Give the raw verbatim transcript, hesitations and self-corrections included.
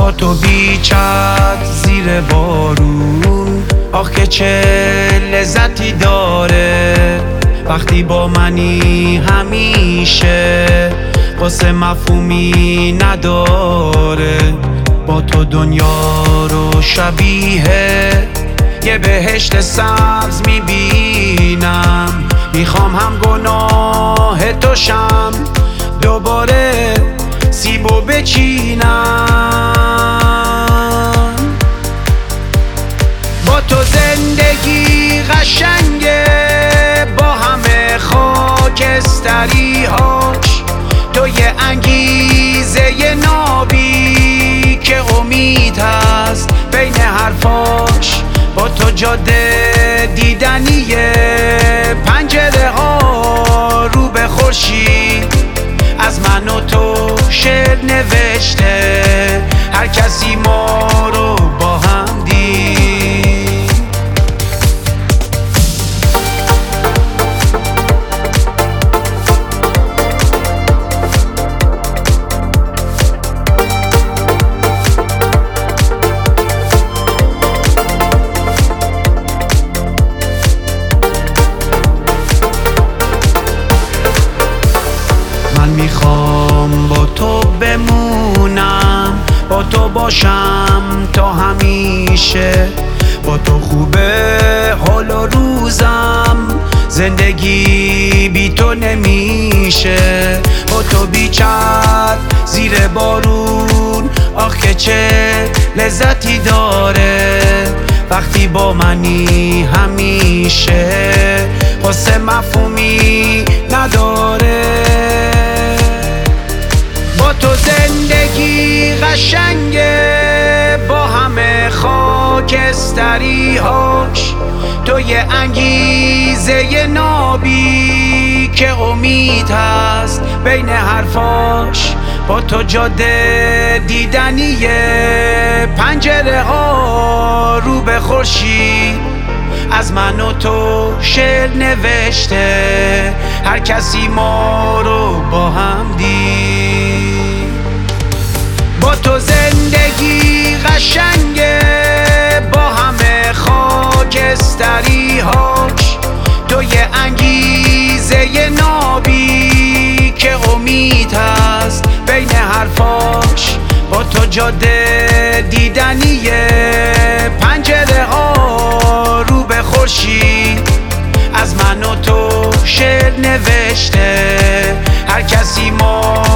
با تو بیچت زیر بارون، آخ که چه لذتی داره وقتی با منی همیشه، واسه مفهومی نداره. با تو دنیا رو شبیه یه بهشت سبز میبینم، میخوام هم گناه تو شم دوباره سیبو بچینم. با تو زندگی قشنگه با همه خاکستری‌هاش، تو یه انگیزه یه نابی که امید هست بین حرفاش. با تو جاده دیدنیه، پنجره ها رو به خورشید، از من و تو شعر نوشته هر کسی ما رو با هم دید. میخوام با تو بمونم، با تو باشم تا همیشه. با تو خوبه حال و روزم، زندگی بی تو نمیشه. با تو بیچت زیر بارون، آخ که چه لذتی داره وقتی با منی همیشه، واسه مفهومی نداره. با تو زندگی قشنگه با همه خاکستری‌هاش، تو یه انگیزه یه نابی که امید هست بین حرفاش. با تو جاده دیدنیه، پنجره ها رو به خورشید، از من و تو شعر نوشته هر کسی ما رو با هم دید. با تو زندگی قشنگه با همه خاکستری‌هاش، تو یه انگیزه یه نابی که امید هست بین حرفاش. با تو جاده دیدنیه، پنجره ها رو به خورشید، از من و تو شعر نوشته هر کسی ما